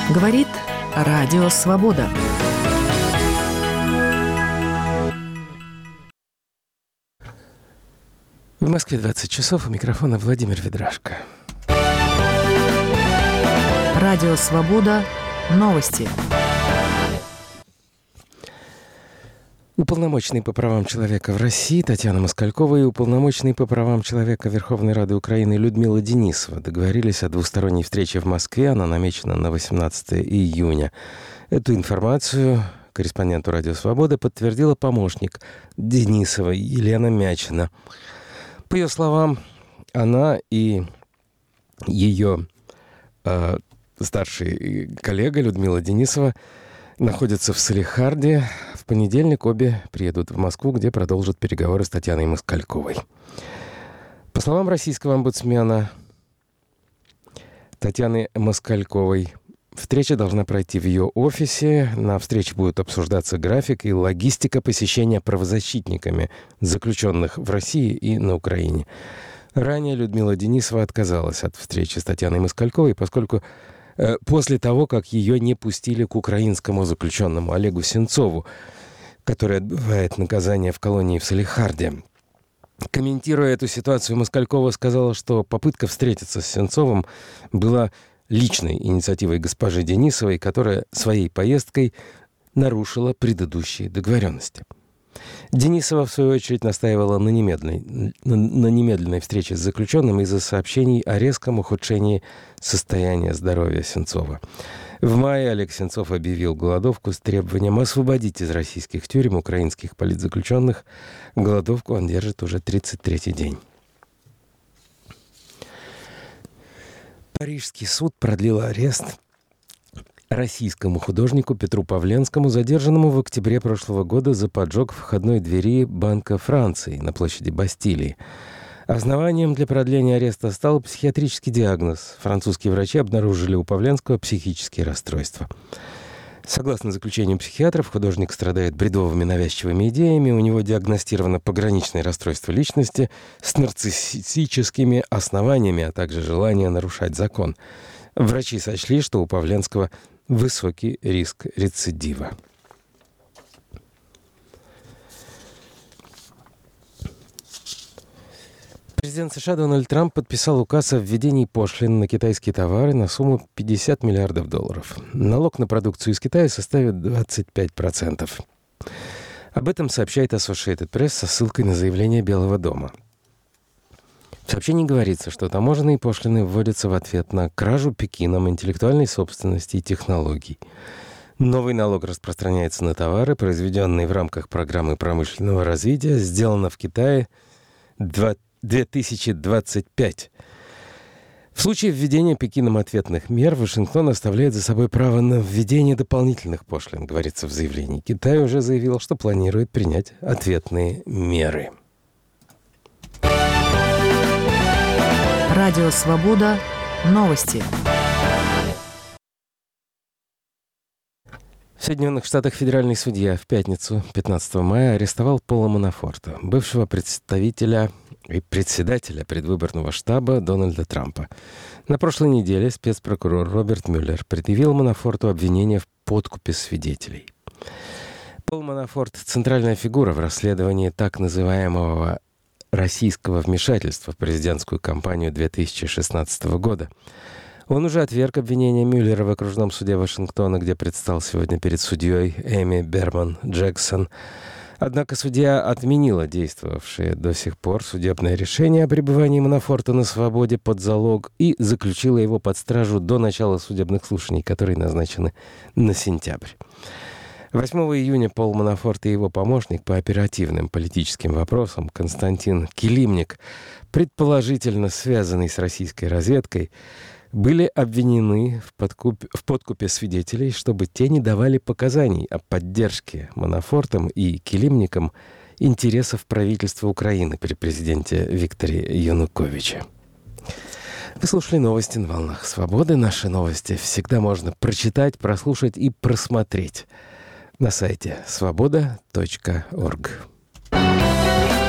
Говорит Радио Свобода. В Москве 20 часов, у микрофона Владимир Ведрашко. Радио Свобода. Новости. Уполномоченный по правам человека в России Татьяна Москалькова и уполномоченный по правам человека Верховной Рады Украины Людмила Денисова договорились о двусторонней встрече в Москве. Она намечена на 18 июня. Эту информацию корреспонденту Радио Свобода подтвердила помощник Денисовой Елена Мячина. По ее словам, она и ее старший коллега Людмила Денисова находятся в Салехарде. В понедельник обе приедут в Москву, где продолжат переговоры с Татьяной Москальковой. По словам российского омбудсмена Татьяны Москальковой, встреча должна пройти в ее офисе. На встрече будет обсуждаться график и логистика посещения правозащитниками, заключенных в России и на Украине. Ранее Людмила Денисова отказалась от встречи с Татьяной Москальковой, поскольку после того, как ее не пустили к украинскому заключенному Олегу Сенцову, который отбывает наказание в колонии в Салехарде. Комментируя эту ситуацию, Москалькова сказала, что попытка встретиться с Сенцовым была личной инициативой госпожи Денисовой, которая своей поездкой нарушила предыдущие договоренности. Денисова, в свою очередь, настаивала на немедленной встрече с заключенным из-за сообщений о резком ухудшении состояния здоровья Сенцова. В мае Олег Сенцов объявил голодовку с требованием освободить из российских тюрем украинских политзаключенных. Голодовку он держит уже 33-й день. Парижский суд продлил арест российскому художнику Петру Павленскому, задержанному в октябре прошлого года за поджог входной двери Банка Франции на площади Бастилии. Основанием для продления ареста стал психиатрический диагноз. Французские врачи обнаружили у Павленского психические расстройства. Согласно заключению психиатров, художник страдает бредовыми навязчивыми идеями, у него диагностировано пограничное расстройство личности с нарциссическими основаниями, а также желание нарушать закон. Врачи сочли, что у Павленского высокий риск рецидива. Президент США Дональд Трамп подписал указ о введении пошлин на китайские товары на сумму $50 миллиардов. Налог на продукцию из Китая составит 25%. Об этом сообщает Associated Press со ссылкой на заявление Белого дома. В сообщении говорится, что таможенные пошлины вводятся в ответ на кражу Пекином интеллектуальной собственности и технологий. Новый налог распространяется на товары, произведенные в рамках программы промышленного развития, сделано в Китае 2025. В случае введения Пекином ответных мер Вашингтон оставляет за собой право на введение дополнительных пошлин, говорится в заявлении. Китай уже заявил, что планирует принять ответные меры. Радио Свобода. Новости. В Соединенных Штатах федеральный судья в пятницу, 15 мая, арестовал Пола Манафорта, бывшего представителя и председателя предвыборного штаба Дональда Трампа. На прошлой неделе спецпрокурор Роберт Мюллер предъявил Манафорту обвинение в подкупе свидетелей. Пол Манафорт – центральная фигура в расследовании так называемого российского вмешательства в президентскую кампанию 2016 года. Он уже отверг обвинение Мюллера в окружном суде Вашингтона, где предстал сегодня перед судьей Эми Берман Джексон. Однако судья отменила действовавшее до сих пор судебное решение о пребывании Манафорта на свободе под залог и заключила его под стражу до начала судебных слушаний, которые назначены на сентябрь. 8 июня Пол Манафорт и его помощник по оперативным политическим вопросам Константин Килимник, предположительно связанный с российской разведкой, были обвинены в подкупе свидетелей, чтобы те не давали показаний о поддержке Манафортом и Килимником интересов правительства Украины при президенте Викторе Януковиче. Вы слушали новости на волнах Свободы. Наши новости всегда можно прочитать, прослушать и просмотреть на сайте svoboda.org.